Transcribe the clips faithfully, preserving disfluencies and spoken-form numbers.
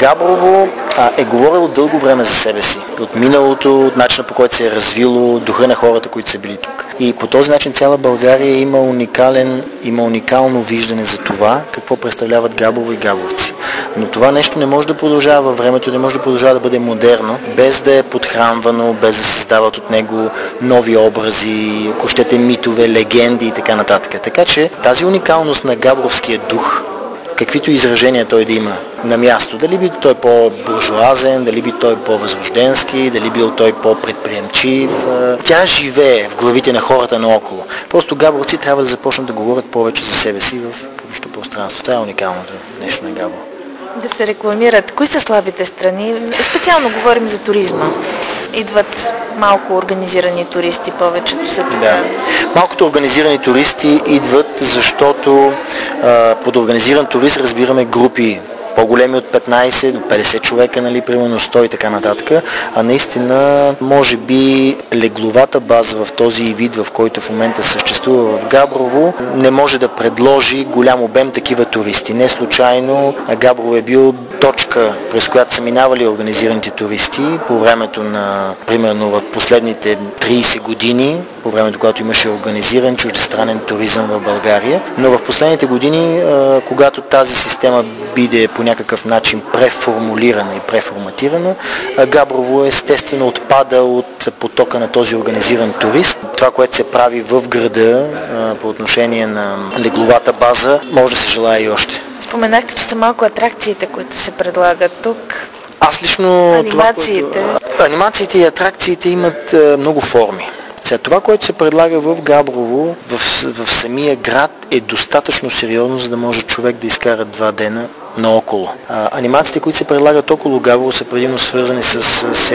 Габрово а, е говорило дълго време за себе си. От миналото, от начина, по който се е развило, духа на хората, които са били тук. И по този начин цяла България има уникален, има уникално виждане за това, какво представляват Габрово и габровци. Но това нещо не може да продължава във времето, не може да продължава да бъде модерно, без да е подхранвано, без да се създават от него нови образи, ако щете митове, легенди и така нататък. Така че тази уникалност на габровския дух, каквито изражения той да има на място, дали би той по-буржуазен, дали би той по-възрожденски, дали бил той по-предприемчив, тя живее в главите на хората наоколо. Просто габровци трябва да започнат да говорят повече за себе си в публично пространство. Това е уникалното нещо на Габрово. Да се рекламират. Кои са слабите страни? Специално говорим за туризма. Идват малко организирани туристи, повечето са тук. Да. Малкото организирани туристи идват, защото а, под организиран турист разбираме групи по-големи от петнайсет до петдесет човека, нали, примерно сто и така нататък, а наистина може би легловата база в този вид, в който в момента съществува в Габрово, не може да предложи голям обем такива туристи. Не случайно Габрово е бил точка, през която са минавали организираните туристи по времето на, примерно в последните трийсет години, по времето, когато имаше организиран чуждестранен туризъм в България. Но в последните години, когато тази система биде по някакъв начин преформулирана и преформатирана, Габрово естествено отпада от потока на този организиран турист. Това, което се прави в града по отношение на легловата база, може да се желае и още. Споменахте, че са малко атракциите, които се предлагат тук. Аз лично... Анимациите. Това, което... Анимациите и атракциите имат много форми. Сега, това, което се предлага в Габрово, в, в самия град, е достатъчно сериозно, за да може човек да изкара два дена наоколо. А, анимациите, които се предлагат около Габрово, са предимно свързани с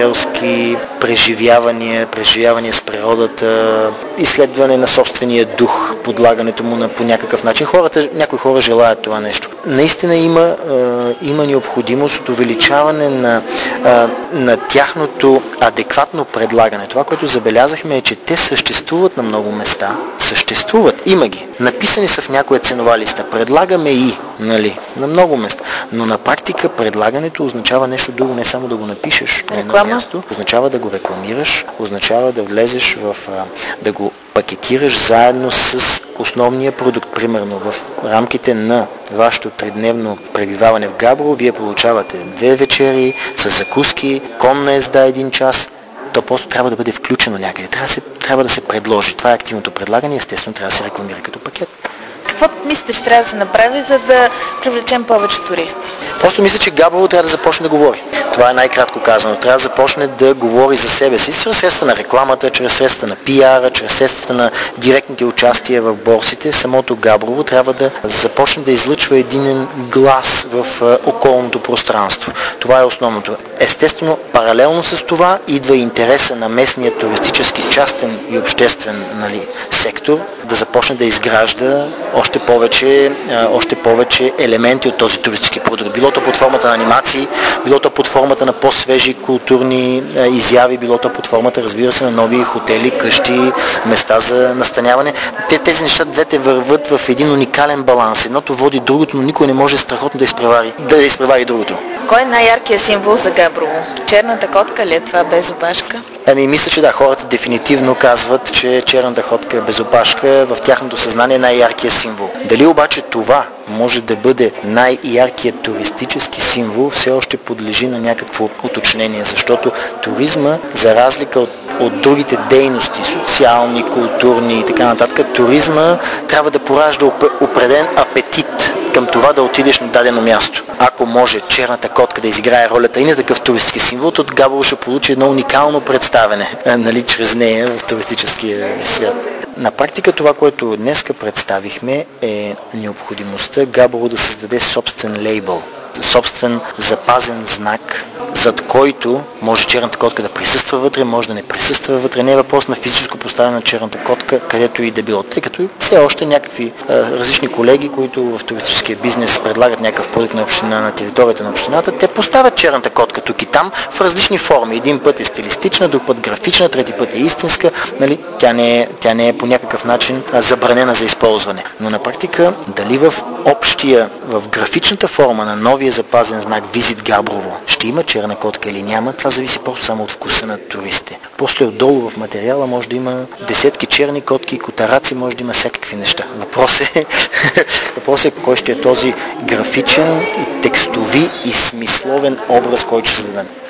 селски преживявания, преживявания с природата, изследване на собствения дух, подлагането му на, по някакъв начин. Хората, някои хора желаят това нещо. Наистина има, а, има необходимост от увеличаване на, а, на тяхното адекватно предлагане. Това, което забелязахме, е, че те съществуват на много места. Съществуват, има ги. Написани са в някоя ценова листа. Предлагаме и, нали, на много места. Но на практика предлагането означава нещо друго, не само да го напишеш на едно място, означава да го рекламираш, означава да влезеш в, да го пакетираш заедно с основния продукт. Примерно в рамките на вашето тридневно пребиваване в Габрово, вие получавате две вечери с закуски, конна езда един час. То просто трябва да бъде включено някъде. Трябва да се, трябва да се предложи. Това е активното предлагане и естествено трябва да се рекламира като пакет. Какво мислите, че трябва да се направи, за да привлечем повече туристи? Просто мисля, че Габрово трябва да започне да говори. Това е най-кратко казано. Трябва да започне да говори за себе си, чрез средства на рекламата, чрез средства на пиара, чрез средства на директните участия в борсите. Самото Габрово трябва да започне да излъчва единен глас в околното пространство. Това е основното. Естествено, паралелно с това идва интереса на местния туристически частен и обществен, нали, сектор да започне да изгражда още повече, още повече елементи от този туристически продукт. Било то под формата на анимации, било то под формата на по-свежи културни изяви, било то под формата, разбира се, на нови хотели, къщи, места за настаняване. Те, тези неща двете върват в един уникален баланс. Едното води другото, но никой не може страхотно да изпревари, да изпревари другото. Кой е най-яркият символ за Габрово? Черната котка ли е това, без опашка? Ами, мисля, че да, хората дефинитивно казват, че черната котка е без опашка, в тяхното съзнание е най-яркият символ. Дали обаче това може да бъде най-яркият туристически символ, все още подлежи на някакво уточнение, защото туризма, за разлика от, от другите дейности, социални, културни и така нататък, туризма трябва да поражда определен апетит към това да отидеш на дадено място. Ако може черната котка да изиграе ролята и на такъв туристически символ, то Габрово ще получи едно уникално представяне, нали, чрез нея в туристическия свят. На практика това, което днеска представихме, е необходимостта Габрово да създаде собствен лейбъл, собствен запазен знак, зад който може черната котка да присъства вътре, може да не присъства вътре. Не е въпрос на физическо поставяне на черната котка, където и да било. Тъй като все още някакви а, различни колеги, които в туристическия бизнес предлагат някакъв продукт на община, на територията на общината, те поставят черната котка тук и там в различни форми. Един път е стилистична, друг път графична, трети път е истинска. Нали? Тя, не е, тя не е по някакъв начин а, забранена за използване. Но на практика, дали в общия, в графичната форма на нови новия запазен знак Визит Габрово ще има черна котка или няма, това зависи просто само от вкуса на туристите. После отдолу в материала може да има десетки черни котки, котараци, може да има всякакви неща. Въпрос е, въпрос е кой ще е този графичен, текстови и смисловен образ, който ще се даде.